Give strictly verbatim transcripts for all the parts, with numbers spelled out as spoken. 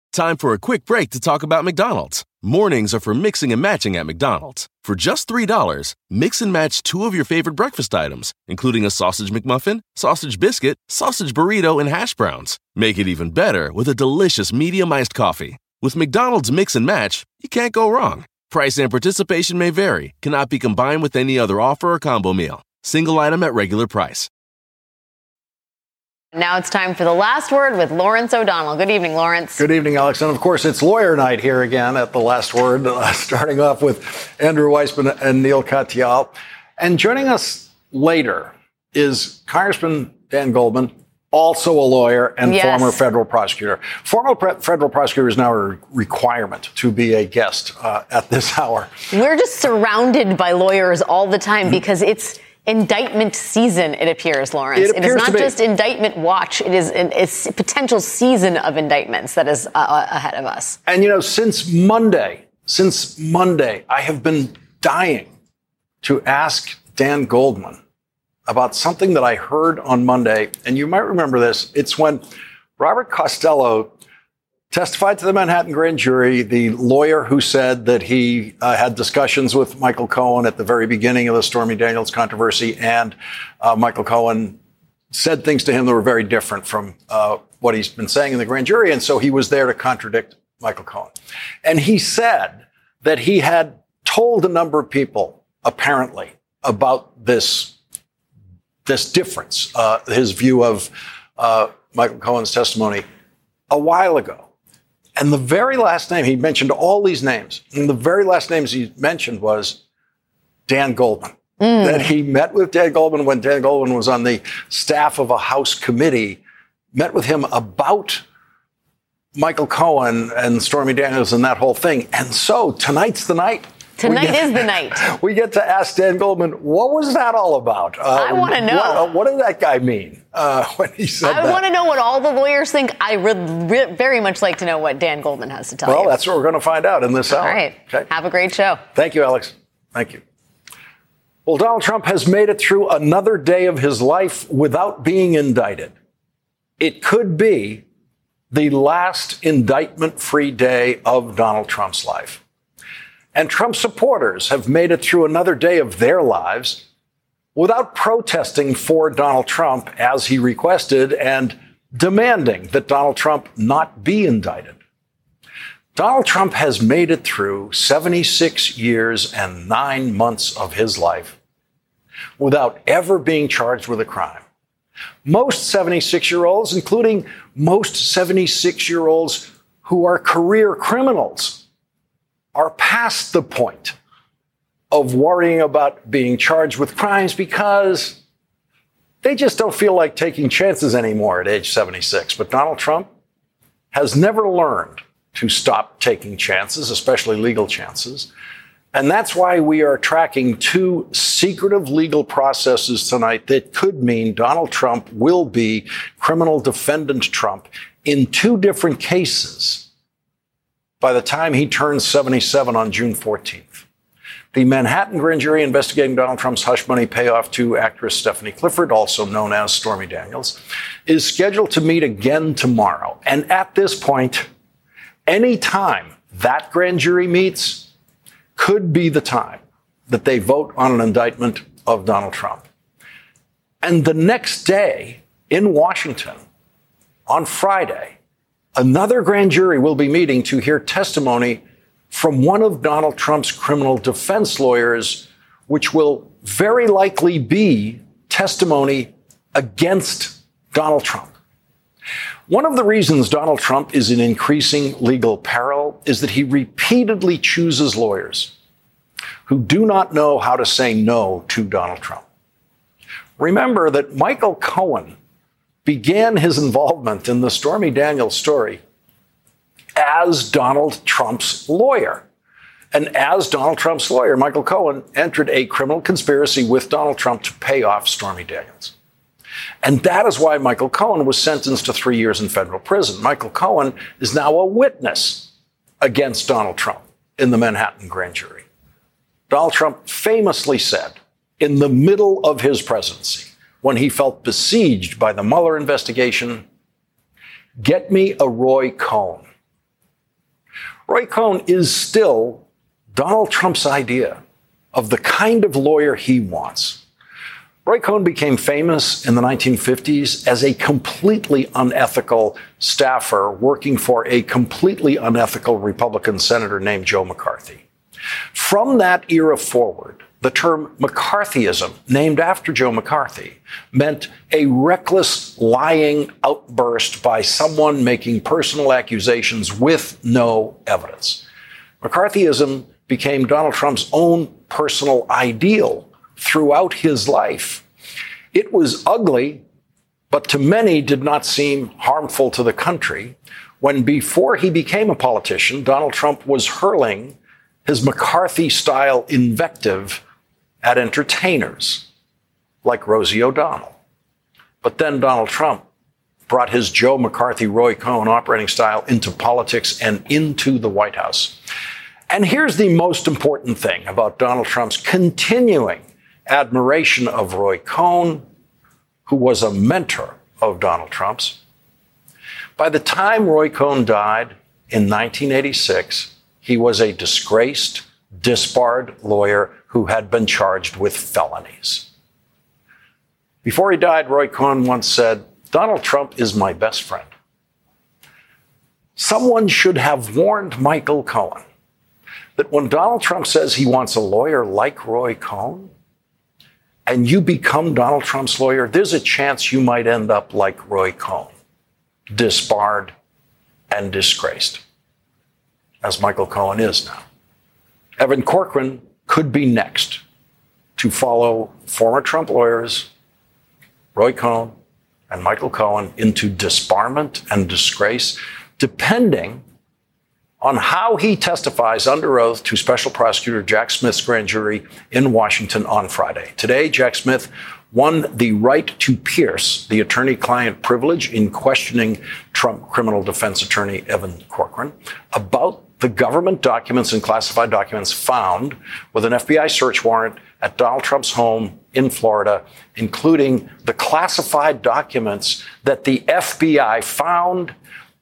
Time for a quick break to talk about McDonald's. Mornings are for mixing and matching at McDonald's. For just three dollars, mix and match two of your favorite breakfast items, including a sausage McMuffin, sausage biscuit, sausage burrito, and hash browns. Make it even better with a delicious medium iced coffee. With McDonald's Mix and Match, you can't go wrong. Price and participation may vary, cannot be combined with any other offer or combo meal. Single item at regular price. Now it's time for the last word with Lawrence O'Donnell. Good evening, Lawrence. Good evening, Alex. And of course, it's lawyer night here again at the last word, uh, starting off with Andrew Weissman and Neil Katyal. And joining us later is Congressman Dan Goldman, also a lawyer and yes. former federal prosecutor. Former pre- federal prosecutor is now a requirement to be a guest uh, at this hour. We're just surrounded by lawyers all the time mm-hmm. because it's indictment season, it appears, Lawrence. It, appears it is not to just indictment watch. It is an, it's a potential season of indictments that is uh, ahead of us. And, you know, since Monday, since Monday, I have been dying to ask Dan Goldman about something that I heard on Monday. And you might remember this. It's when Robert Costello testified to the Manhattan grand jury, the lawyer who said that he uh, had discussions with Michael Cohen at the very beginning of the Stormy Daniels controversy, and uh, Michael Cohen said things to him that were very different from uh, what he's been saying in the grand jury, and so he was there to contradict Michael Cohen. And he said that he had told a number of people, apparently, about this, this difference, uh, his view of uh, Michael Cohen's testimony a while ago. And the very last name, he mentioned all these names, and the very last names he mentioned was Dan Goldman. Mm. That he met with Dan Goldman when Dan Goldman was on the staff of a House committee, met with him about Michael Cohen and Stormy Daniels and that whole thing. And so tonight's the night. Tonight get, is the night. We get to ask Dan Goldman, what was that all about? Uh, I want to know. What, uh, what did that guy mean uh, when he said I that? I want to know what all the lawyers think. I would re- very much like to know what Dan Goldman has to tell well, you. Well, that's what we're going to find out in this hour. All right. Okay. Have a great show. Thank you, Alex. Thank you. Well, Donald Trump has made it through another day of his life without being indicted. It could be the last indictment-free day of Donald Trump's life. And Trump supporters have made it through another day of their lives without protesting for Donald Trump as he requested and demanding that Donald Trump not be indicted. Donald Trump has made it through seventy-six years and nine months of his life without ever being charged with a crime. Most seventy-six-year-olds, including most seventy-six-year-olds who are career criminals, are past the point of worrying about being charged with crimes because they just don't feel like taking chances anymore at age seventy-six. But Donald Trump has never learned to stop taking chances, especially legal chances. And that's why we are tracking two secretive legal processes tonight that could mean Donald Trump will be criminal defendant Trump in two different cases by the time he turns seventy-seven on June fourteenth. The Manhattan grand jury investigating Donald Trump's hush money payoff to actress Stephanie Clifford, also known as Stormy Daniels, is scheduled to meet again tomorrow. And at this point, any time that grand jury meets could be the time that they vote on an indictment of Donald Trump. And the next day in Washington, on Friday, another grand jury will be meeting to hear testimony from one of Donald Trump's criminal defense lawyers, which will very likely be testimony against Donald Trump. One of the reasons Donald Trump is in increasing legal peril is that he repeatedly chooses lawyers who do not know how to say no to Donald Trump. Remember that Michael Cohen began his involvement in the Stormy Daniels story as Donald Trump's lawyer. And as Donald Trump's lawyer, Michael Cohen entered a criminal conspiracy with Donald Trump to pay off Stormy Daniels. And that is why Michael Cohen was sentenced to three years in federal prison. Michael Cohen is now a witness against Donald Trump in the Manhattan grand jury. Donald Trump famously said in the middle of his presidency, when he felt besieged by the Mueller investigation, "Get me a Roy Cohn. Roy Cohn is still Donald Trump's idea of the kind of lawyer he wants. Roy Cohn became famous in the nineteen fifties as a completely unethical staffer working for a completely unethical Republican senator named Joe McCarthy. From that era forward, the term McCarthyism, named after Joe McCarthy, meant a reckless, lying outburst by someone making personal accusations with no evidence. McCarthyism became Donald Trump's own personal ideal throughout his life. It was ugly, but to many did not seem harmful to the country when, before he became a politician, Donald Trump was hurling his McCarthy-style invective at entertainers like Rosie O'Donnell. But then Donald Trump brought his Joe McCarthy, Roy Cohn operating style into politics and into the White House. And here's the most important thing about Donald Trump's continuing admiration of Roy Cohn, who was a mentor of Donald Trump's. By the time Roy Cohn died in nineteen eighty-six, he was a disgraced, disbarred lawyer who had been charged with felonies. Before he died, Roy Cohn once said, "Donald Trump is my best friend." Someone should have warned Michael Cohen that when Donald Trump says he wants a lawyer like Roy Cohn, and you become Donald Trump's lawyer, there's a chance you might end up like Roy Cohn, disbarred and disgraced, as Michael Cohen is now. Evan Corcoran could be next to follow former Trump lawyers, Roy Cohn and Michael Cohen, into disbarment and disgrace, depending on how he testifies under oath to Special Prosecutor Jack Smith's grand jury in Washington on Friday. Today, Jack Smith won the right to pierce the attorney-client privilege in questioning Trump criminal defense attorney Evan Corcoran about the government documents and classified documents found with an F B I search warrant at Donald Trump's home in Florida, including the classified documents that the F B I found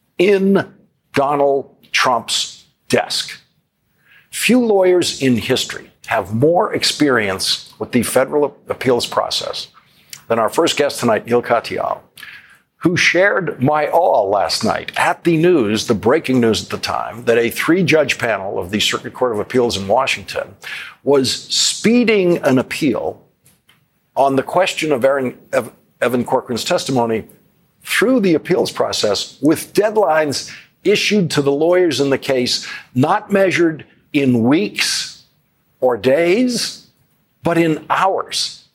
in Donald Trump's desk. Few lawyers in history have more experience with the federal appeals process than our first guest tonight, Neil Katyal, who shared my awe last night at the news, the breaking news at the time, that a three-judge panel of the Circuit Court of Appeals in Washington was speeding an appeal on the question of Aaron, Evan Corcoran's testimony through the appeals process with deadlines issued to the lawyers in the case, not measured in weeks or days, but in hours.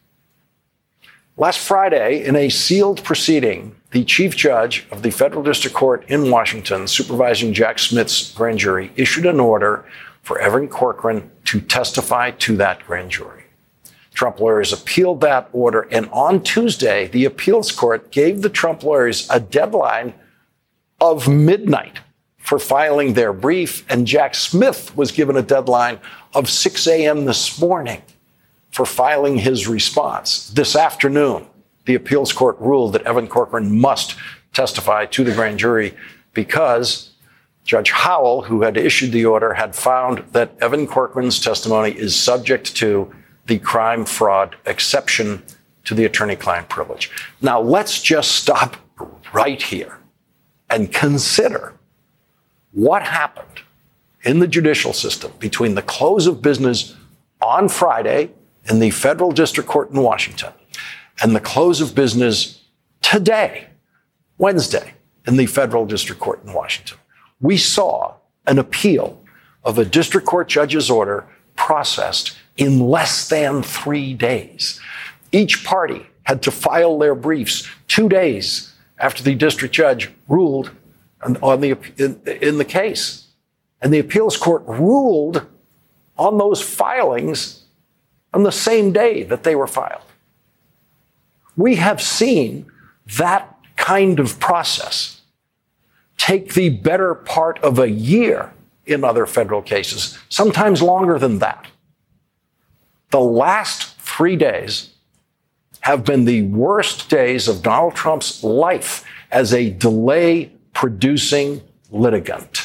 Last Friday, in a sealed proceeding, the chief judge of the federal district court in Washington, supervising Jack Smith's grand jury, issued an order for Evan Corcoran to testify to that grand jury. Trump lawyers appealed that order, and on Tuesday, the appeals court gave the Trump lawyers a deadline of midnight for filing their brief, and Jack Smith was given a deadline of six a.m. this morning for filing his response. This afternoon, the appeals court ruled that Evan Corcoran must testify to the grand jury because Judge Howell, who had issued the order, had found that Evan Corcoran's testimony is subject to the crime fraud exception to the attorney-client privilege. Now, let's just stop right here and consider what happened in the judicial system between the close of business on Friday in the federal district court in Washington and the close of business today, Wednesday, in the federal district court in Washington. We saw an appeal of a district court judge's order processed in less than three days. Each party had to file their briefs two days after the district judge ruled on the in, in the case. And the appeals court ruled on those filings on the same day that they were filed. We have seen that kind of process take the better part of a year in other federal cases, sometimes longer than that. The last three days have been the worst days of Donald Trump's life as a delay-producing litigant.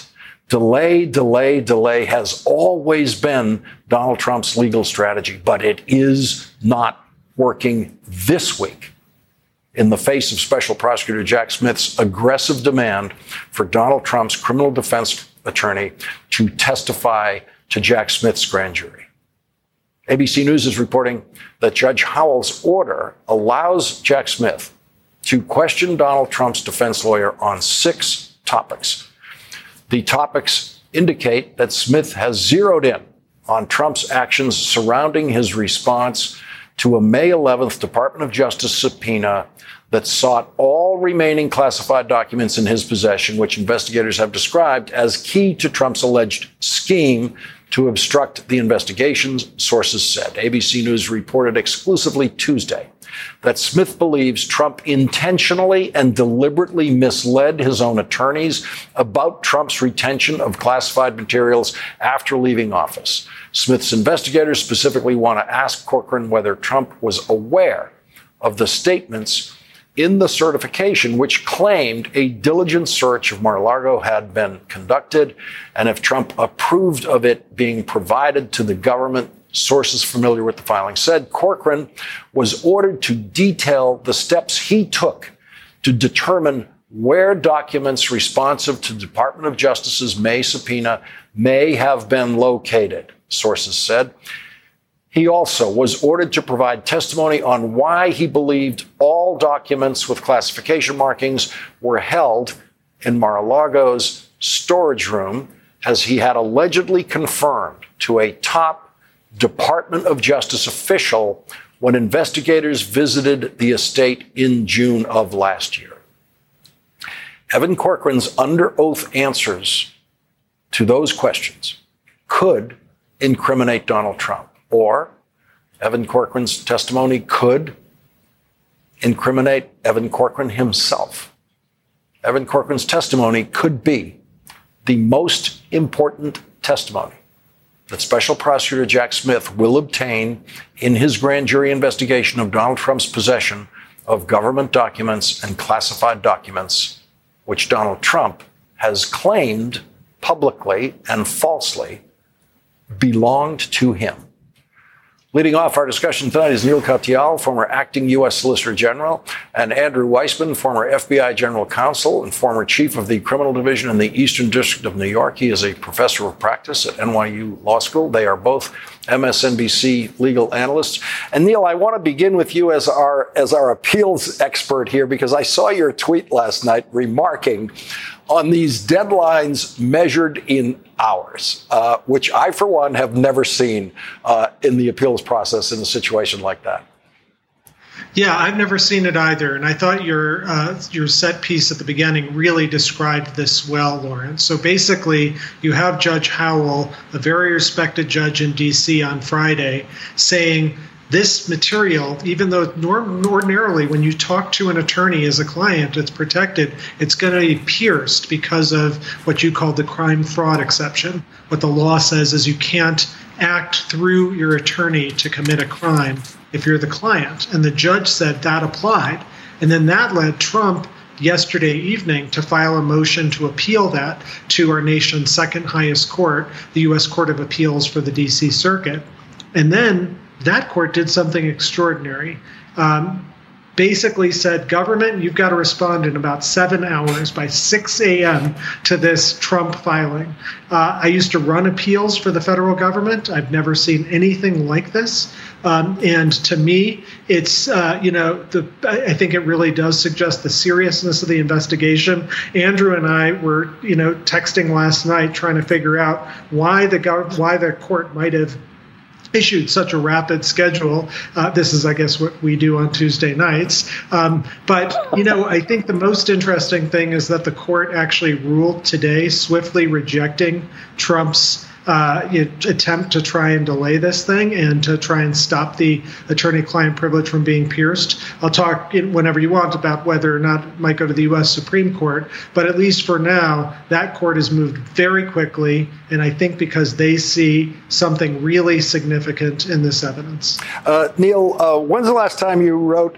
Delay, delay, delay has always been Donald Trump's legal strategy, but it is not working this week in the face of Special Prosecutor Jack Smith's aggressive demand for Donald Trump's criminal defense attorney to testify to Jack Smith's grand jury. A B C News is reporting that Judge Howell's order allows Jack Smith to question Donald Trump's defense lawyer on six topics. The topics indicate that Smith has zeroed in on Trump's actions surrounding his response to a May eleventh Department of Justice subpoena that sought all remaining classified documents in his possession, which investigators have described as key to Trump's alleged scheme to obstruct the investigations, sources said. A B C News reported exclusively Tuesday that Smith believes Trump intentionally and deliberately misled his own attorneys about Trump's retention of classified materials after leaving office. Smith's investigators specifically want to ask Corcoran whether Trump was aware of the statements in the certification which claimed a diligent search of Mar-a-Lago had been conducted, and if Trump approved of it being provided to the government. Sources familiar with the filing said Corcoran was ordered to detail the steps he took to determine where documents responsive to the Department of Justice's May subpoena may have been located, sources said. He also was ordered to provide testimony on why he believed all documents with classification markings were held in Mar-a-Lago's storage room, as he had allegedly confirmed to a top Department of Justice official when investigators visited the estate in June of last year. Evan Corcoran's under oath answers to those questions could incriminate Donald Trump, or Evan Corcoran's testimony could incriminate Evan Corcoran himself. Evan Corcoran's testimony could be the most important testimony that Special Prosecutor Jack Smith will obtain in his grand jury investigation of Donald Trump's possession of government documents and classified documents, which Donald Trump has claimed publicly and falsely belonged to him. Leading off our discussion tonight is Neil Katyal, former acting U S Solicitor General, and Andrew Weissman, former F B I General Counsel and former Chief of the Criminal Division in the Eastern District of New York. He is a professor of practice at N Y U Law School. They are both M S N B C legal analysts. And Neil, I want to begin with you as our as our appeals expert here, because I saw your tweet last night remarking on these deadlines measured in hours, uh, which I, for one, have never seen uh, in the appeals process in a situation like that. Yeah, I've never seen it either. And I thought your uh, your set piece at the beginning really described this well, Lawrence. So basically, you have Judge Howell, a very respected judge in D C on Friday, saying this material, even though norm- ordinarily when you talk to an attorney as a client, it's protected, it's going to be pierced because of what you call the crime fraud exception. What the law says is you can't act through your attorney to commit a crime if you're the client. And the judge said that applied. And then that led Trump yesterday evening to file a motion to appeal that to our nation's second highest court, the U S Court of Appeals for the D C Circuit. And then that court did something extraordinary. Um, basically said, government, you've got to respond in about seven hours by six a.m. to this Trump filing. Uh, I used to run appeals for the federal government. I've never seen anything like this. Um, and to me, it's, uh, you know, the, I think it really does suggest the seriousness of the investigation. Andrew and I were, you know, texting last night trying to figure out why the gov- why the court might have issued such a rapid schedule. Uh, this is, I guess, what we do on Tuesday nights. Um, but, you know, I think the most interesting thing is that the court actually ruled today, swiftly rejecting Trump's uh, attempt to try and delay this thing and to try and stop the attorney-client privilege from being pierced. I'll talk in, whenever you want about whether or not it might go to the U S Supreme Court, but at least for now, that court has moved very quickly, and I think because they see something really significant in this evidence. Uh, Neil, uh, when's the last time you wrote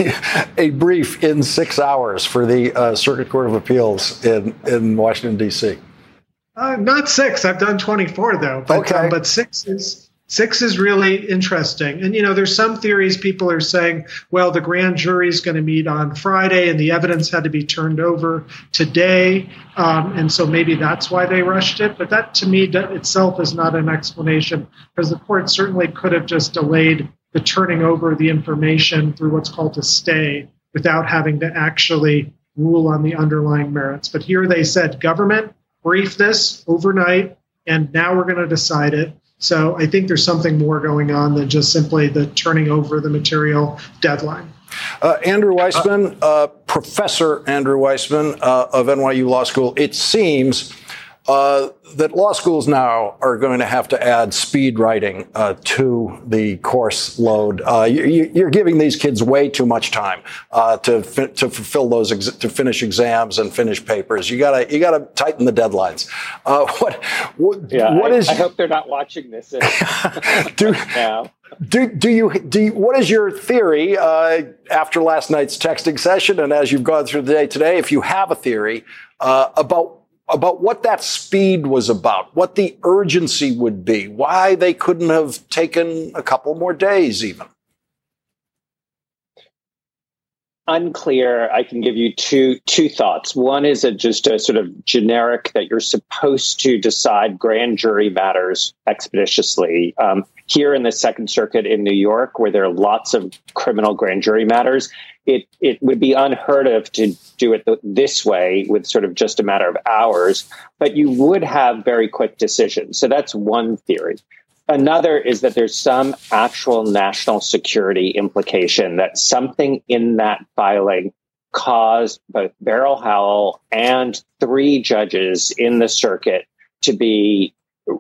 a brief in six hours for the uh, Circuit Court of Appeals in, in Washington, D C? Uh, not six. I've done twenty-four though. But, okay. Um, but six is six is really interesting. And you know, there's some theories people are saying, well, the grand jury is going to meet on Friday, and the evidence had to be turned over today, um, and so maybe that's why they rushed it. But that, to me, that itself is not an explanation, because the court certainly could have just delayed the turning over the information through what's called a stay without having to actually rule on the underlying merits. But here they said, government, brief this overnight, and now we're going to decide it. So I think there's something more going on than just simply the turning over the material deadline. Uh, Andrew Weissman, uh, Professor Andrew Weissman uh, of N Y U Law School, it seems uh, that law schools now are going to have to add speed writing uh, to the course load. Uh, you, you're giving these kids way too much time uh, to fi- to fulfill those ex- to finish exams and finish papers. You gotta you gotta tighten the deadlines. Uh, what what, yeah, what I, is? I hope they're not watching this do, now. Do, do you do you, what is your theory uh, after last night's texting session and as you've gone through the day today? If you have a theory uh, about about what that speed was about, what the urgency would be, why they couldn't have taken a couple more days even? Unclear. I can give you two two thoughts. One is a, just a sort of generic that you're supposed to decide grand jury matters expeditiously. Um, here in the Second Circuit in New York, where there are lots of criminal grand jury matters, it it would be unheard of to do it th- this way with sort of just a matter of hours, but you would have very quick decisions. So that's one theory. Another is that there's some actual national security implication that something in that filing caused both Beryl Howell and three judges in the circuit to be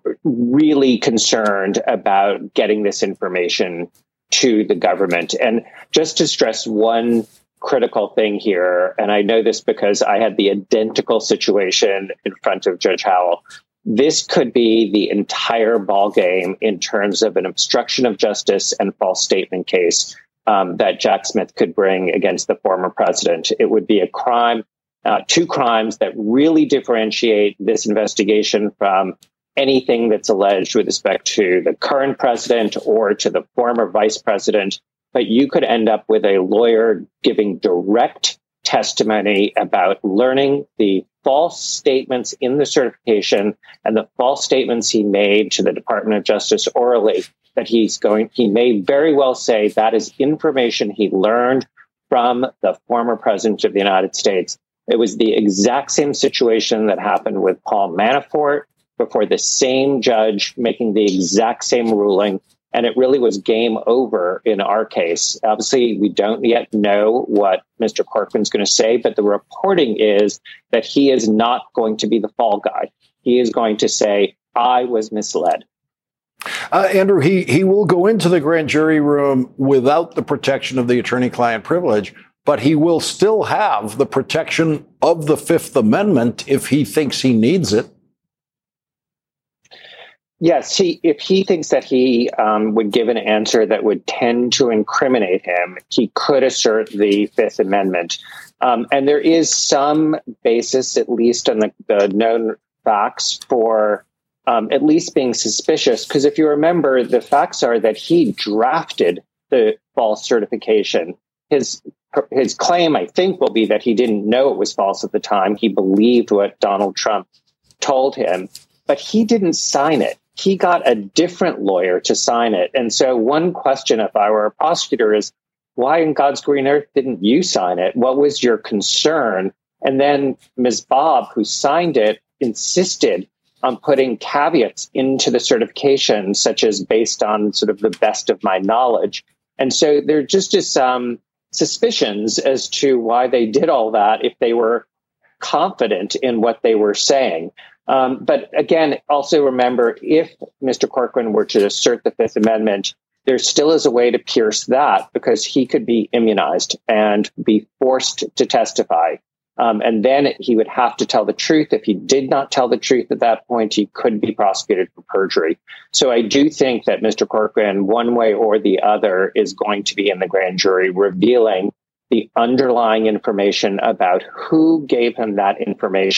really concerned about getting this information to the government. And just to stress one critical thing here, and I know this because I had the identical situation in front of Judge Howell, this could be the entire ballgame in terms of an obstruction of justice and false statement case um, that Jack Smith could bring against the former president. It would be a crime, uh, two crimes that really differentiate this investigation from anything that's alleged with respect to the current president or to the former vice president. But you could end up with a lawyer giving direct testimony about learning the false statements in the certification and the false statements he made to the Department of Justice orally, that he's going, he may very well say that is information he learned from the former president of the United States. It was the exact same situation that happened with Paul Manafort before the same judge making the exact same ruling. And it really was game over in our case. Obviously, we don't yet know what Mister Corcoran's going to say, but the reporting is that he is not going to be the fall guy. He is going to say, I was misled. Uh, Andrew, he, he will go into the grand jury room without the protection of the attorney-client privilege, but he will still have the protection of the Fifth Amendment if he thinks he needs it. Yes, he, if he thinks that he um, would give an answer that would tend to incriminate him, he could assert the Fifth Amendment. Um, and there is some basis, at least on the, the known facts, for um, at least being suspicious. Because if you remember, the facts are that he drafted the false certification. His his claim, I think, will be that he didn't know it was false at the time. He believed what Donald Trump told him, but he didn't sign it. He got a different lawyer to sign it. And so one question, if I were a prosecutor, is why in God's green earth didn't you sign it? What was your concern? And then Miz Bob, who signed it, insisted on putting caveats into the certification, such as based on sort of the best of my knowledge. And so there just is some suspicions as to why they did all that if they were confident in what they were saying. Um, but again, also remember, if Mister Corcoran were to assert the Fifth Amendment, there still is a way to pierce that because he could be immunized and be forced to testify. Um, and then he would have to tell the truth. If he did not tell the truth at that point, he could be prosecuted for perjury. So I do think that Mister Corcoran, one way or the other, is going to be in the grand jury revealing the underlying information about who gave him that information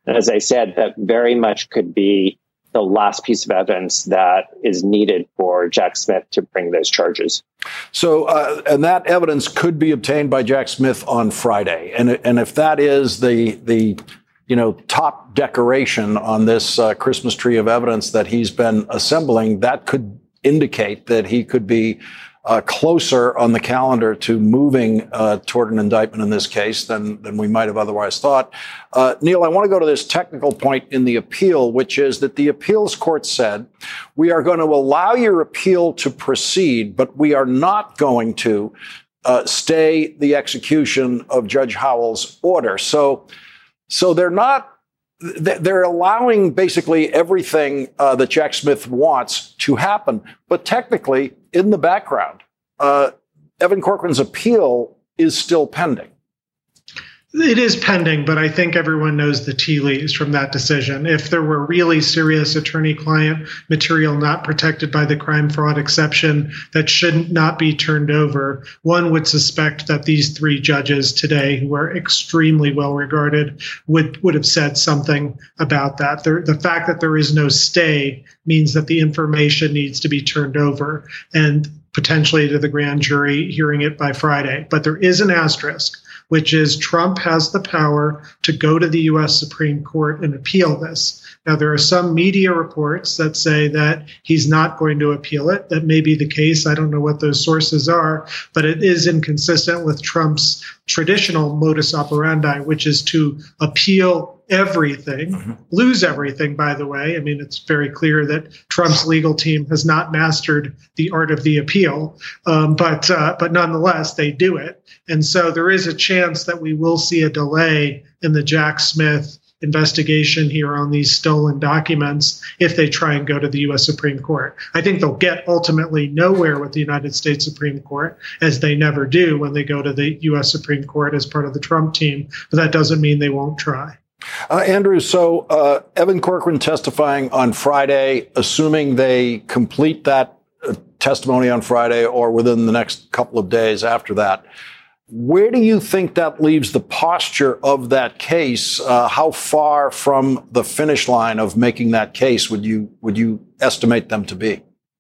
And as I said, that very much could be the last piece of evidence that is needed for Jack Smith to bring those charges. So, uh, and that evidence could be obtained by Jack Smith on Friday. And and if that is the the you know top decoration on this uh, Christmas tree of evidence that he's been assembling, that could indicate that he could be uh, closer on the calendar to moving uh, toward an indictment in this case than than we might have otherwise thought. Uh, Neil, I want to go to this technical point in the appeal, which is that the appeals court said, we are going to allow your appeal to proceed, but we are not going to uh, stay the execution of Judge Howell's order. So, so they're not, they're allowing basically everything uh, that Jack Smith wants to happen. But technically, in the background, uh, Evan Corcoran's appeal is still pending. It is pending, but I think everyone knows the tea leaves from that decision. If there were really serious attorney-client material not protected by the crime fraud exception that should not be turned over, one would suspect that these three judges today, who are extremely well regarded, would, would have said something about that. The, the fact that there is no stay means that the information needs to be turned over and potentially to the grand jury hearing it by Friday. But there is an asterisk, which is Trump has the power to go to the U S Supreme Court and appeal this. Now, there are some media reports that say that he's not going to appeal it. That may be the case. I don't know what those sources are, but it is inconsistent with Trump's traditional modus operandi, which is to appeal everything, mm-hmm. lose everything, by the way. I mean, it's very clear that Trump's legal team has not mastered the art of the appeal, um, but uh, but nonetheless, they do it. And so there is a chance that we will see a delay in the Jack Smith investigation here on these stolen documents if they try and go to the U S Supreme Court. I think they'll get ultimately nowhere with the United States Supreme Court, as they never do when they go to the U S Supreme Court as part of the Trump team, but that doesn't mean they won't try. Uh, Andrew, so uh, Evan Corcoran testifying on Friday, assuming they complete that uh, testimony on Friday or within the next couple of days after that, where do you think that leaves the posture of that case? Uh, how far from the finish line of making that case would you would you estimate them to be?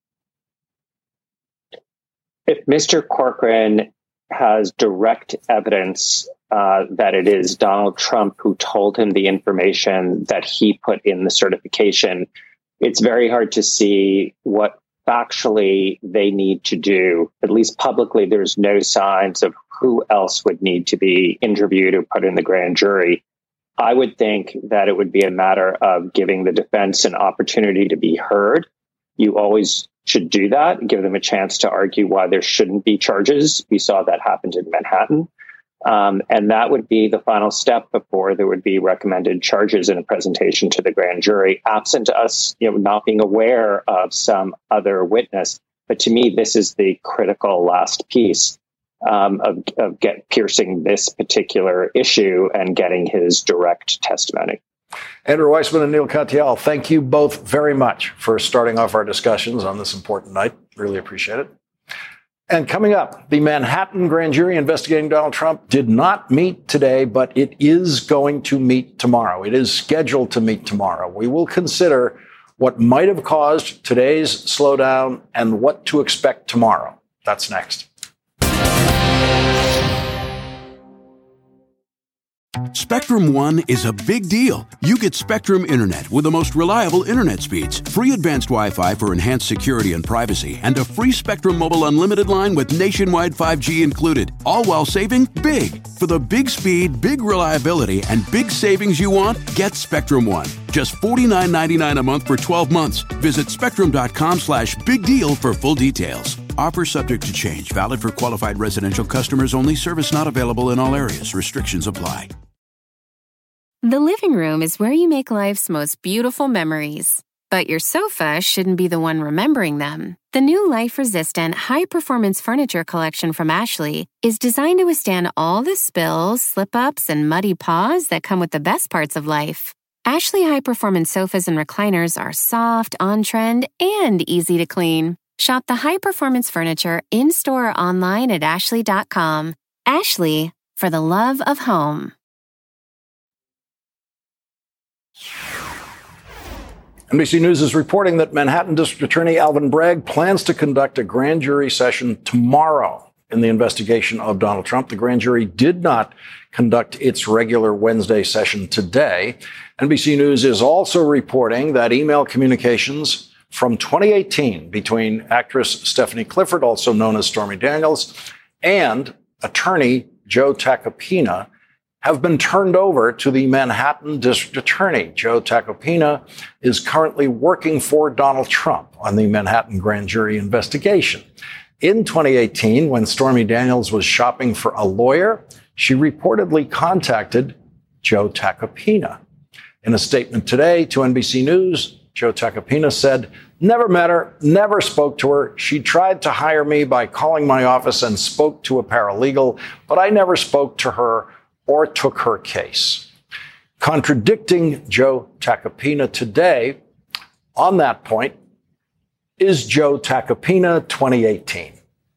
If Mister Corcoran has direct evidence uh, that it is Donald Trump who told him the information that he put in the certification, it's very hard to see what factually they need to do. At least publicly, there's no signs of who else would need to be interviewed or put in the grand jury. I would think that it would be a matter of giving the defense an opportunity to be heard. You always should do that, give them a chance to argue why there shouldn't be charges. We saw that happen in Manhattan. Um, and that would be the final step before there would be recommended charges in a presentation to the grand jury, absent us, you know, not being aware of some other witness. But to me, this is the critical last piece um, of, of get piercing this particular issue and getting his direct testimony. Andrew Weissmann and Neil Katyal, thank you both very much for starting off our discussions on this important night. Really appreciate it. And coming up, the Manhattan grand jury investigating Donald Trump did not meet today, but it is going to meet tomorrow. It is scheduled to meet tomorrow. We will consider what might have caused today's slowdown and what to expect tomorrow. That's next. Spectrum One is a big deal. You get Spectrum Internet with the most reliable internet speeds, free advanced Wi-Fi for enhanced security and privacy, and a free Spectrum Mobile Unlimited line with nationwide five G included, all while saving big. For the big speed, big reliability, and big savings you want, get Spectrum One. Just forty-nine ninety-nine a month for twelve months. Visit spectrum.com slash big deal for full details. Offer subject to change. Valid for qualified residential customers only. Service not available in all areas. Restrictions apply. The living room is where you make life's most beautiful memories. But your sofa shouldn't be the one remembering them. The new life-resistant, high-performance furniture collection from Ashley is designed to withstand all the spills, slip-ups, and muddy paws that come with the best parts of life. Ashley high-performance sofas and recliners are soft, on-trend, and easy to clean. Shop the high-performance furniture in-store or online at ashley dot com. Ashley, for the love of home. N B C News is reporting that Manhattan District Attorney Alvin Bragg plans to conduct a grand jury session tomorrow in the investigation of Donald Trump. The grand jury did not conduct its regular Wednesday session today. N B C News is also reporting that email communications from twenty eighteen between actress Stephanie Clifford, also known as Stormy Daniels, and attorney Joe Tacopina have been turned over to the Manhattan District Attorney. Joe Tacopina is currently working for Donald Trump on the Manhattan grand jury investigation. In twenty eighteen, when Stormy Daniels was shopping for a lawyer, she reportedly contacted Joe Tacopina. In a statement today to N B C News, Joe Tacopina said, "Never met her, never spoke to her. She tried to hire me by calling my office and spoke to a paralegal, but I never spoke to her or took her case." Contradicting Joe Tacopina today on that point is Joe Tacopina twenty eighteen.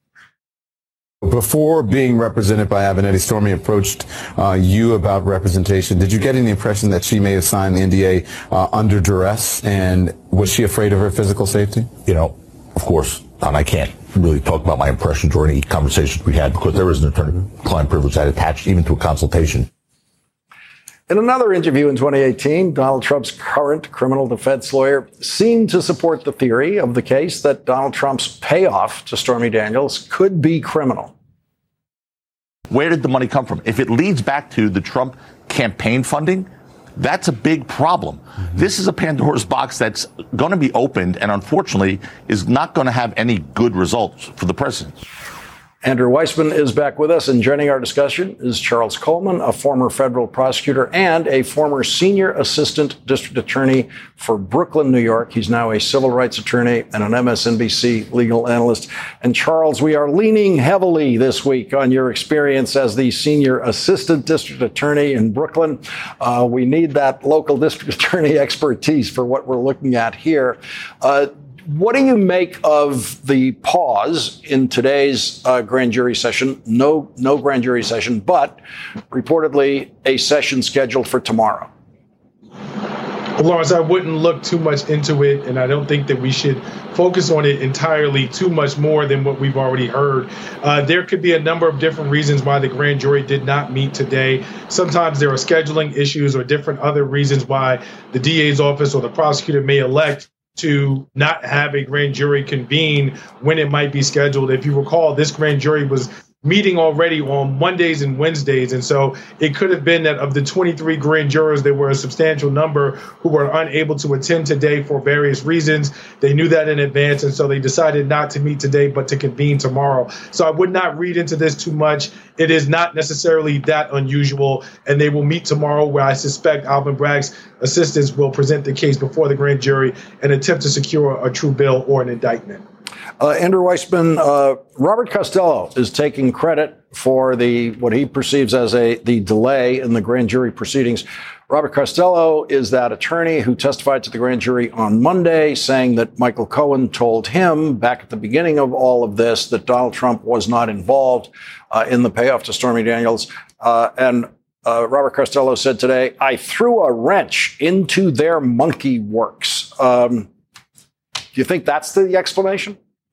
Before being represented by Avenatti, Stormy approached uh, you about representation. Did you get any impression that she may have signed the N D A uh, under duress? And was she afraid of her physical safety? You know, of course, and I can't really talk about my impressions or any conversations we had because there is an attorney-client privilege that attached even to a consultation. In another interview in twenty eighteen, Donald Trump's current criminal defense lawyer seemed to support the theory of the case that Donald Trump's payoff to Stormy Daniels could be criminal. Where did the money come from? If it leads back to the Trump campaign funding, that's a big problem. Mm-hmm. This is a Pandora's box that's going to be opened and unfortunately is not going to have any good results for the president. Andrew Weissman is back with us, and joining our discussion is Charles Coleman, a former federal prosecutor and a former senior assistant district attorney for Brooklyn, New York. He's now a civil rights attorney and an M S N B C legal analyst. And Charles, we are leaning heavily this week on your experience as the senior assistant district attorney in Brooklyn. Uh, we need that local district attorney expertise for what we're looking at here. Uh, What do you make of the pause in today's uh, grand jury session? No, no grand jury session, but reportedly a session scheduled for tomorrow. Well, Lawrence, I wouldn't look too much into it, and I don't think that we should focus on it entirely too much more than what we've already heard. Uh, there could be a number of different reasons why the grand jury did not meet today. Sometimes there are scheduling issues or different other reasons why the D A's office or the prosecutor may elect to not have a grand jury convene when it might be scheduled. If you recall, this grand jury was meeting already on Mondays and Wednesdays. And so it could have been that of the twenty-three grand jurors, there were a substantial number who were unable to attend today for various reasons. They knew that in advance, and so they decided not to meet today, but to convene tomorrow. So I would not read into this too much. It is not necessarily that unusual, and they will meet tomorrow, where I suspect Alvin Bragg's assistants will present the case before the grand jury and attempt to secure a true bill or an indictment. Uh, Andrew Weissman, uh, Robert Costello is taking credit for the what he perceives as a the delay in the grand jury proceedings. Robert Costello is that attorney who testified to the grand jury on Monday, saying that Michael Cohen told him back at the beginning of all of this that Donald Trump was not involved uh, in the payoff to Stormy Daniels. Uh, and uh, Robert Costello said today, "I threw a wrench into their monkey works." Um, do you think that's the explanation?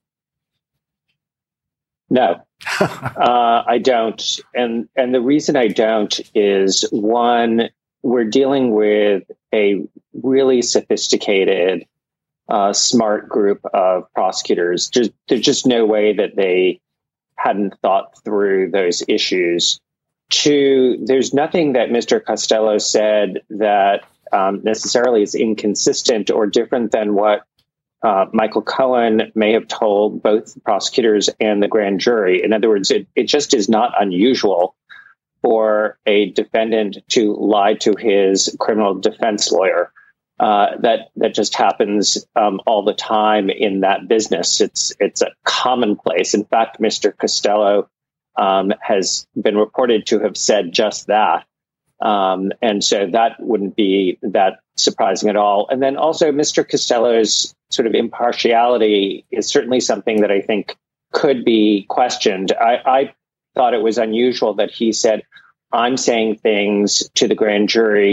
No, uh, I don't. And and the reason I don't is, one, we're dealing with a really sophisticated, uh, smart group of prosecutors. Just, there's just no way that they hadn't thought through those issues. Two, there's nothing that Mister Costello said that um, necessarily is inconsistent or different than what Uh, Michael Cohen may have told both the prosecutors and the grand jury. In other words, it, it just is not unusual for a defendant to lie to his criminal defense lawyer. Uh, that that just happens um, all the time in that business. It's it's a commonplace. In fact, Mister Costello um, has been reported to have said just that. Um, and so that wouldn't be that surprising at all. And then also Mister Costello's sort of impartiality is certainly something that I think could be questioned. I, I thought it was unusual that he said, "I'm saying things to the grand jury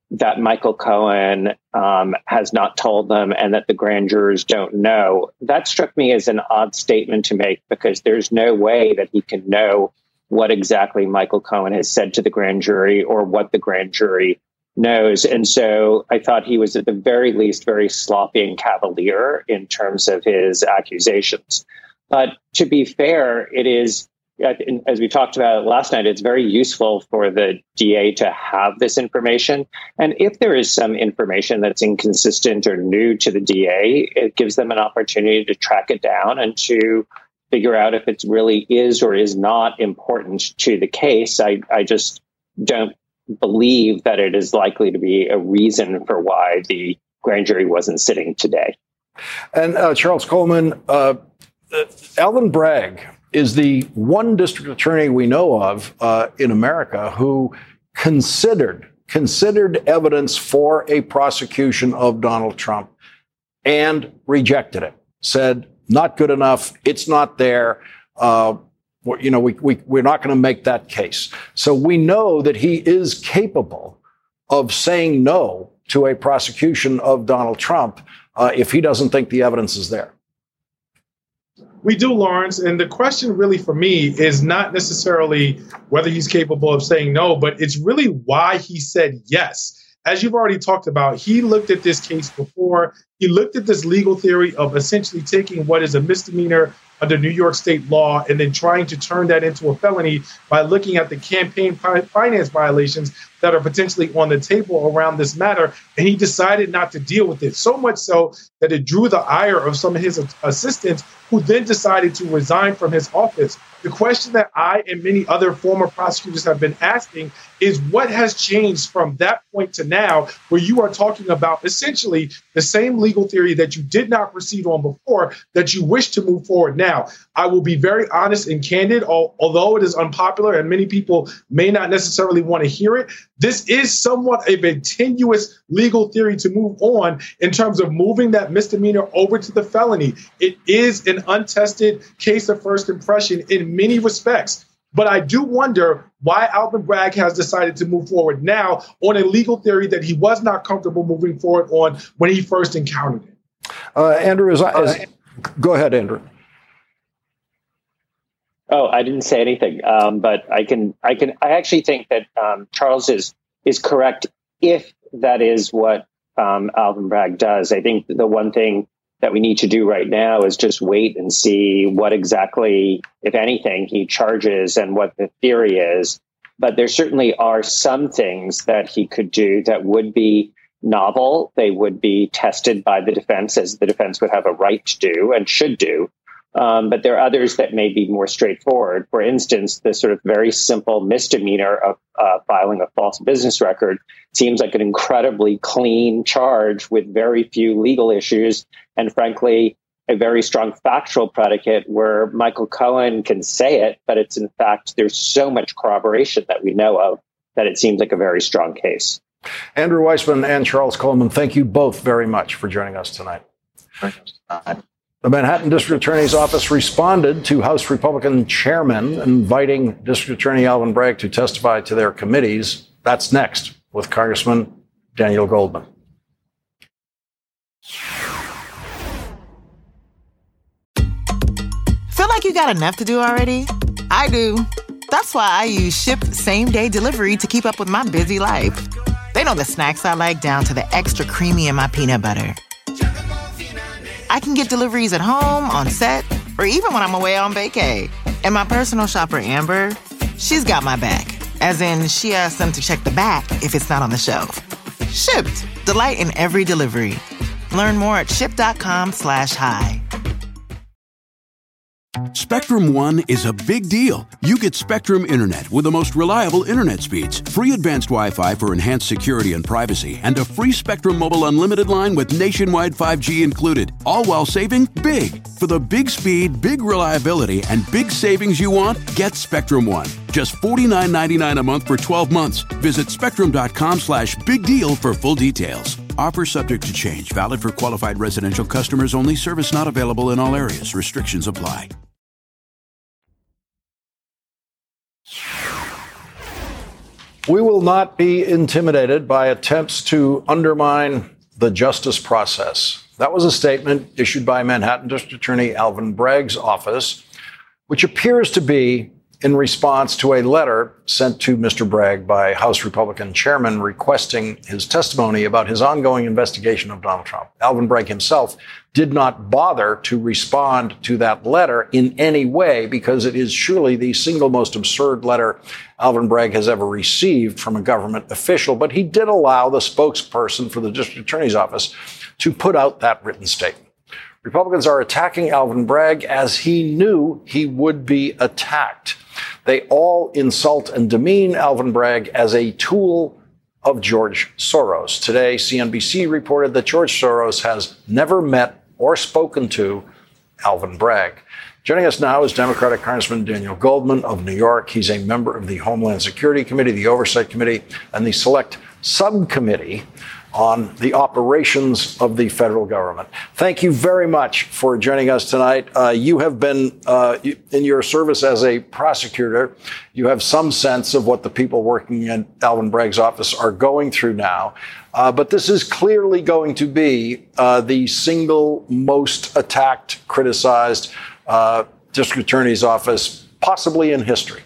that Michael Cohen um, has not told them and that the grand jurors don't know. That struck me as an odd statement to make, because there's no way that he can know what exactly Michael Cohen has said to the grand jury or what the grand jury knows. And so I thought he was at the very least very sloppy and cavalier in terms of his accusations. But to be fair, it is, as we talked about last night, it's very useful for the D A to have this information. And if there is some information that's inconsistent or new to the D A, it gives them an opportunity to track it down and to figure out if it really is or is not important to the case. I, I just don't believe that it is likely to be a reason for why the grand jury wasn't sitting today. And uh, Charles Coleman, uh, uh, Alvin Bragg is the one district attorney we know of uh, in America who considered considered evidence for a prosecution of Donald Trump and rejected it. Said, not good enough. It's not there. Uh, you know, we, we, we're not going to make that case. So we know that he is capable of saying no to a prosecution of Donald Trump uh, if he doesn't think the evidence is there. We do, Lawrence. And the question really for me is not necessarily whether he's capable of saying no, but it's really why he said yes. As you've already talked about, he looked at this case before. He looked at this legal theory of essentially taking what is a misdemeanor under New York state law and then trying to turn that into a felony by looking at the campaign finance violations that are potentially on the table around this matter. And he decided not to deal with it, so much so that it drew the ire of some of his assistants, who then decided to resign from his office. The question that I and many other former prosecutors have been asking is what has changed from that point to now, where you are talking about essentially the same legal theory that you did not proceed on before, that you wish to move forward now. I will be very honest and candid, although it is unpopular and many people may not necessarily want to hear it. This is somewhat of a tenuous legal theory to move on in terms of moving that misdemeanor over to the felony. It is an untested case of first impression in many respects. But I do wonder why Alvin Bragg has decided to move forward now on a legal theory that he was not comfortable moving forward on when he first encountered it. Uh, Andrew, is, is, go ahead, Andrew. Oh, I didn't say anything, um, but I can, I can, I actually think that um, Charles is is correct if that is what um, Alvin Bragg does. I think the one thing that we need to do right now is just wait and see what exactly, if anything, he charges and what the theory is. But there certainly are some things that he could do that would be novel. They would be tested by the defense, as the defense would have a right to do and should do. Um, but there are others that may be more straightforward. For instance, the sort of very simple misdemeanor of uh, filing a false business record seems like an incredibly clean charge with very few legal issues, and frankly, a very strong factual predicate where Michael Cohen can say it, but it's in fact, there's so much corroboration that we know of that it seems like a very strong case. Andrew Weissmann and Charles Coleman, thank you both very much for joining us tonight. Uh, The Manhattan District Attorney's Office responded to House Republican chairmen inviting District Attorney Alvin Bragg to testify to their committees. That's next with Congressman Daniel Goldman. Feel like you got enough to do already? I do. That's why I use Shipt same-day delivery to keep up with my busy life. They know the snacks I like down to the extra creamy in my peanut butter. I can get deliveries at home, on set, or even when I'm away on vacay. And my personal shopper, Amber, she's got my back. As in, she asks them to check the back if it's not on the shelf. Shipt. Delight in every delivery. Learn more at shipt.com slash hi. Spectrum One is a big deal. You get Spectrum Internet with the most reliable internet speeds, free advanced Wi-Fi for enhanced security and privacy, and a free Spectrum Mobile unlimited line with nationwide five G included, all while saving big. For the big speed, big reliability, and big savings you want, get Spectrum One. Just forty-nine ninety-nine a month for twelve months. Visit spectrum.com slash big deal for full details. Offer subject to change. Valid for qualified residential customers only. Service not available in all areas. Restrictions apply. We will not be intimidated by attempts to undermine the justice process. That was a statement issued by Manhattan District Attorney Alvin Bragg's office, which appears to be in response to a letter sent to Mister Bragg by House Republican chairman requesting his testimony about his ongoing investigation of Donald Trump. Alvin Bragg himself did not bother to respond to that letter in any way because it is surely the single most absurd letter Alvin Bragg has ever received from a government official. But he did allow the spokesperson for the district attorney's office to put out that written statement. Republicans are attacking Alvin Bragg as he knew he would be attacked. They all insult and demean Alvin Bragg as a tool of George Soros. Today, C N B C reported that George Soros has never met or spoken to Alvin Bragg. Joining us now is Democratic Congressman Daniel Goldman of New York. He's a member of the Homeland Security Committee, the Oversight Committee, and the Select Subcommittee on the operations of the federal government. Thank you very much for joining us tonight. Uh, you have been, uh, in your service as a prosecutor, you have some sense of what the people working in Alvin Bragg's office are going through now. Uh, but this is clearly going to be uh, the single most attacked, criticized uh, district attorney's office, possibly in history.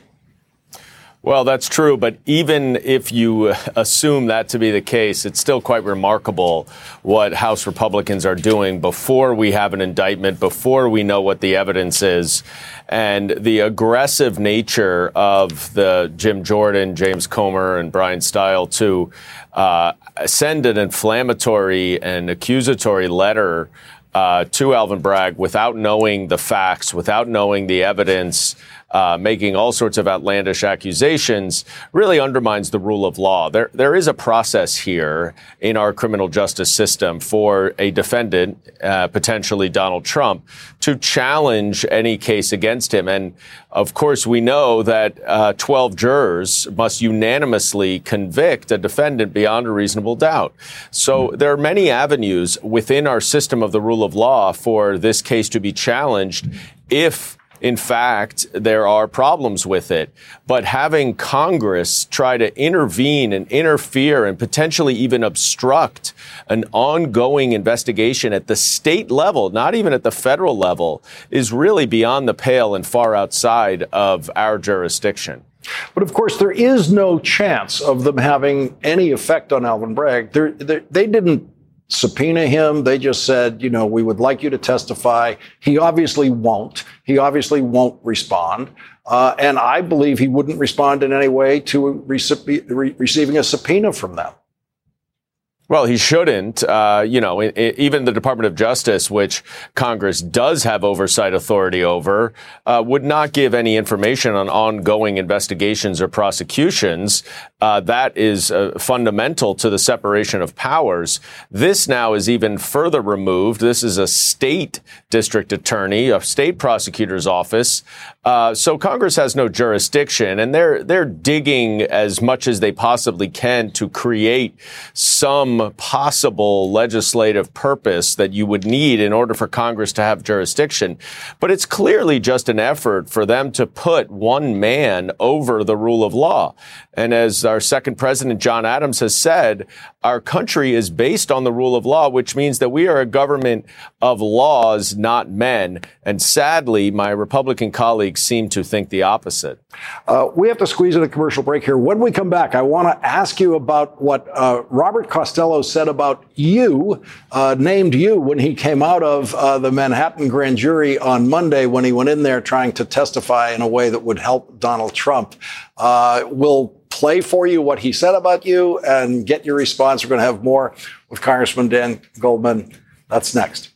Well, that's true. But even if you assume that to be the case, it's still quite remarkable what House Republicans are doing before we have an indictment, before we know what the evidence is. And the aggressive nature of the Jim Jordan, James Comer, and Brian Stile to uh, send an inflammatory and accusatory letter uh, to Alvin Bragg without knowing the facts, without knowing the evidence, Uh, making all sorts of outlandish accusations, really undermines the rule of law. There, there is a process here in our criminal justice system for a defendant, uh, potentially Donald Trump, to challenge any case against him. And of course, we know that uh, twelve jurors must unanimously convict a defendant beyond a reasonable doubt. So there are many avenues within our system of the rule of law for this case to be challenged if in fact, there are problems with it. But having Congress try to intervene and interfere and potentially even obstruct an ongoing investigation at the state level, not even at the federal level, is really beyond the pale and far outside of our jurisdiction. But of course, there is no chance of them having any effect on Alvin Bragg. They're, they're, they didn't subpoena him. They just said, you know, we would like you to testify. He obviously won't. He obviously won't respond. Uh, and I believe he wouldn't respond in any way to rece- re- receiving a subpoena from them. Well, he shouldn't. Uh, you know, it, it, even the Department of Justice, which Congress does have oversight authority over, uh, would not give any information on ongoing investigations or prosecutions. Uh, that is uh, fundamental to the separation of powers. This now is even further removed. This is a state district attorney, a state prosecutor's office. Uh, so Congress has no jurisdiction, and they're they're digging as much as they possibly can to create some possible legislative purpose that you would need in order for Congress to have jurisdiction. But it's clearly just an effort for them to put one man over the rule of law. And as our second president, John Adams, has said, our country is based on the rule of law, which means that we are a government of laws, not men. And sadly, my Republican colleagues seem to think the opposite. Uh, we have to squeeze in a commercial break here. When we come back, I want to ask you about what uh, Robert Costello said about you, uh, named you, when he came out of uh, the Manhattan grand jury on Monday, when he went in there trying to testify in a way that would help Donald Trump. Uh, we'll play for you what he said about you and get your response. We're going to have more with Congressman Dan Goldman. That's next.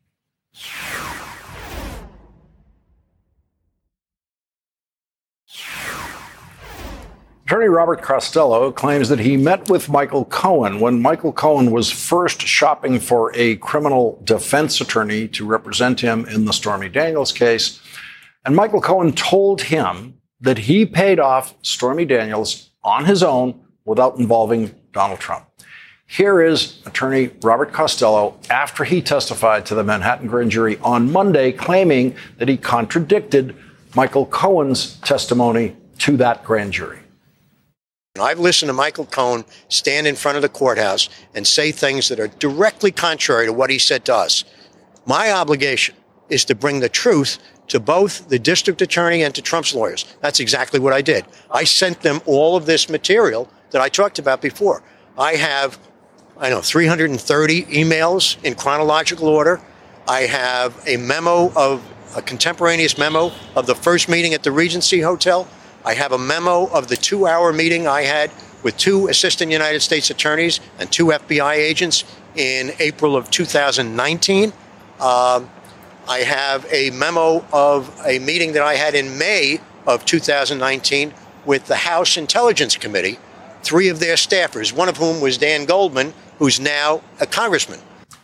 Attorney Robert Costello claims that he met with Michael Cohen when Michael Cohen was first shopping for a criminal defense attorney to represent him in the Stormy Daniels case. And Michael Cohen told him that he paid off Stormy Daniels on his own without involving Donald Trump. Here is attorney Robert Costello after he testified to the Manhattan grand jury on Monday, claiming that he contradicted Michael Cohen's testimony to that grand jury. I've listened to Michael Cohen stand in front of the courthouse and say things that are directly contrary to what he said to us. My obligation is to bring the truth to both the district attorney and to Trump's lawyers. That's exactly what I did. I sent them all of this material that I talked about before. I have, I don't know, three hundred thirty emails in chronological order. I have a memo of a contemporaneous memo of the first meeting at the Regency Hotel. I have a memo of the two-hour meeting I had with two assistant United States attorneys and two F B I agents in April of two thousand nineteen. Um, I have a memo of a meeting that I had in May of two thousand nineteen with the House Intelligence Committee, three of their staffers, one of whom was Dan Goldman, who's now a congressman.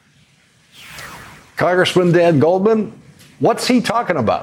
Congressman Dan Goldman, what's he talking about?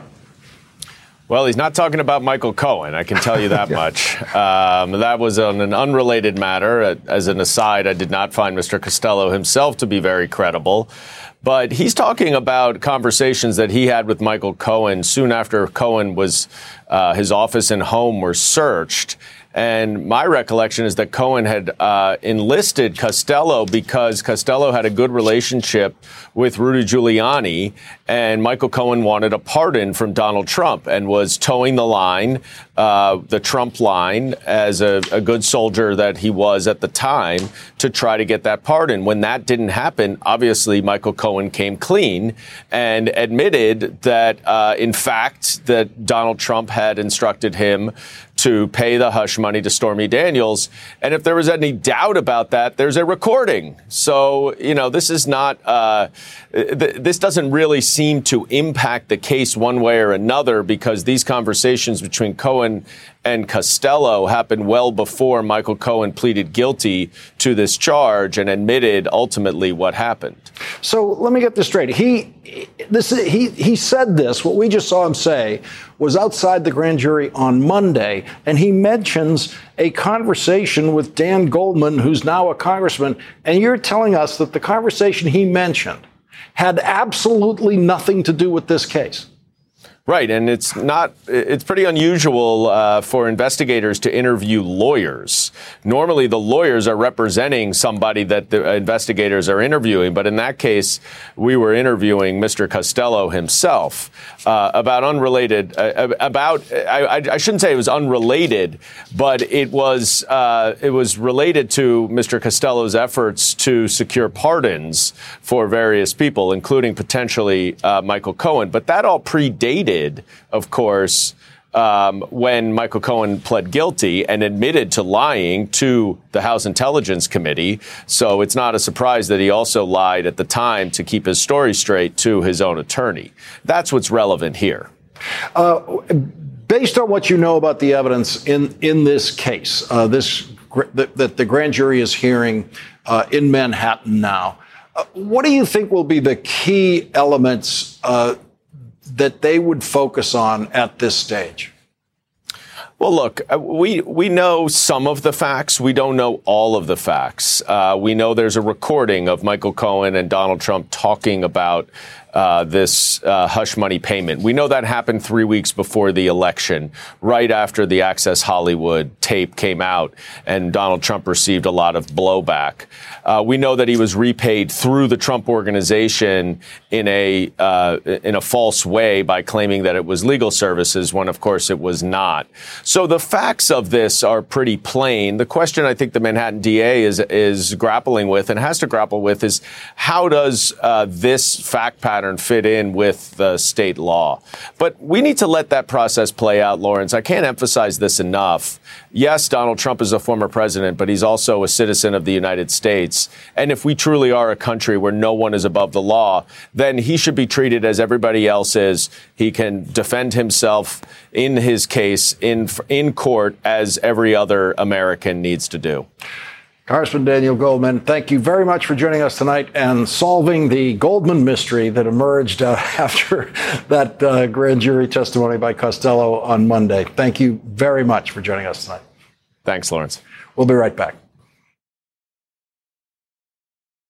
Well, he's not talking about Michael Cohen, I can tell you that yeah. much. Um, that was on an unrelated matter. As an aside, I did not find Mister Costello himself to be very credible. But he's talking about conversations that he had with Michael Cohen soon after Cohen was, uh, his office and home were searched. And my recollection is that Cohen had uh, enlisted Costello because Costello had a good relationship with Rudy Giuliani, and Michael Cohen wanted a pardon from Donald Trump and was towing the line, uh, the Trump line, as a, a good soldier that he was at the time to try to get that pardon. When that didn't happen, obviously Michael Cohen came clean and admitted that, uh, in fact, that Donald Trump had instructed him to pay the hush money to Stormy Daniels. And if there was any doubt about that, there's a recording. So, you know, this is not, uh, th- this doesn't really seem to impact the case one way or another, because these conversations between Cohen and Costello happened well before Michael Cohen pleaded guilty to this charge and admitted ultimately what happened. So let me get this straight. He, this, he, he said this, what we just saw him say, was outside the grand jury on Monday, and he mentions a conversation with Dan Goldman, who's now a congressman, and you're telling us that the conversation he mentioned had absolutely nothing to do with this case. Right. And it's not it's pretty unusual uh, for investigators to interview lawyers. Normally, the lawyers are representing somebody that the investigators are interviewing. But in that case, we were interviewing Mister Costello himself uh, about unrelated uh, about I, I shouldn't say it was unrelated, but it was uh, it was related to Mister Costello's efforts to secure pardons for various people, including potentially uh, Michael Cohen. But that all predated, of course, um, when Michael Cohen pled guilty and admitted to lying to the House Intelligence Committee. So it's not a surprise that he also lied at the time to keep his story straight to his own attorney. That's what's relevant here. Uh, based on what you know about the evidence in, in this case, uh, this that, that the grand jury is hearing uh, in Manhattan now, uh, what do you think will be the key elements uh, that they would focus on at this stage? Well, look, we we know some of the facts. We don't know all of the facts. Uh, we know there's a recording of Michael Cohen and Donald Trump talking about uh, this uh, hush money payment. We know that happened three weeks before the election, right after the Access Hollywood tape came out, and Donald Trump received a lot of blowback. Uh, we know that he was repaid through the Trump Organization in a uh, in a false way by claiming that it was legal services, when, of course, it was not. So the facts of this are pretty plain. The question I think the Manhattan D A is is grappling with and has to grapple with is, how does uh, this fact pattern fit in with the state law? But we need to let that process play out, Lawrence. I can't emphasize this enough. Yes, Donald Trump is a former president, but he's also a citizen of the United States. And if we truly are a country where no one is above the law, then he should be treated as everybody else is. He can defend himself in his case in in court as every other American needs to do. Congressman Daniel Goldman, thank you very much for joining us tonight and solving the Goldman mystery that emerged uh, after that uh, grand jury testimony by Costello on Monday. Thank you very much for joining us tonight. Thanks, Lawrence. We'll be right back.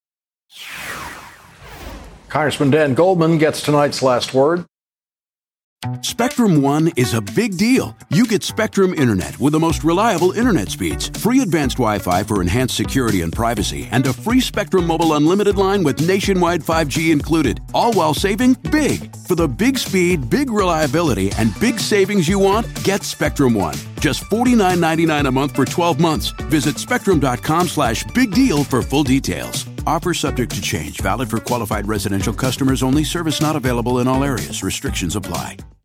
Congressman Dan Goldman gets tonight's last word. Spectrum One is a big deal. You get Spectrum Internet with the most reliable internet speeds, free advanced Wi-Fi for enhanced security and privacy, and a free Spectrum Mobile Unlimited line with nationwide five G included, all while saving big. For the big speed, big reliability, and big savings you want, get Spectrum One. Just forty-nine ninety-nine a month for twelve months. Visit spectrum.com slash big deal for full details. Offer subject to change. Valid for qualified residential customers only. Service not available in all areas. Restrictions apply.